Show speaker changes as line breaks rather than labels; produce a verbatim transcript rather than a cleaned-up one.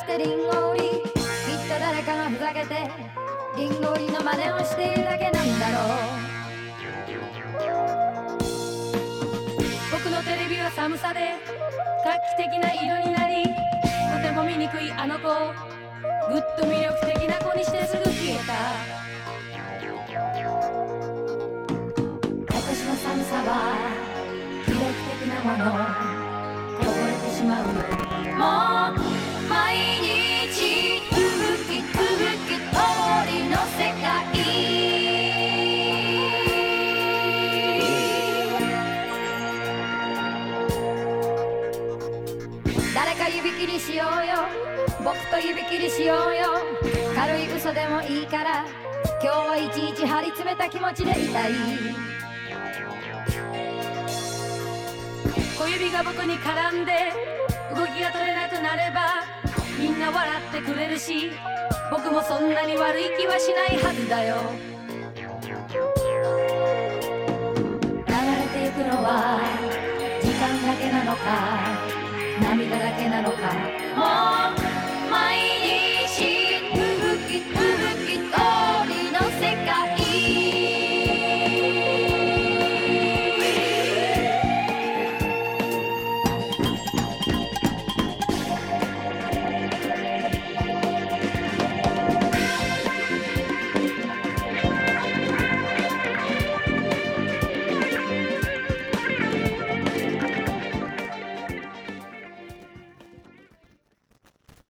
ってリンゴ売り、きっと誰かがふざけてリンゴ売りの真似をしているだけなんだろう。僕のテレビは寒さで画期的な色になり、とても見にくいあの子をぐっと魅力的な子にしてすぐ消えた。今年の寒さは記録的なもの、こぼれてしまうよ。もう毎日吹き吹き通りの世界、誰か指切りしようよ、僕と指切りしようよ。軽い嘘でもいいから今日はいちいち張り詰めた気持ちでいたい。小指が僕に絡んで動きが取れなくなればみんな笑ってくれるし、僕もそんなに悪い気はしないはずだよ。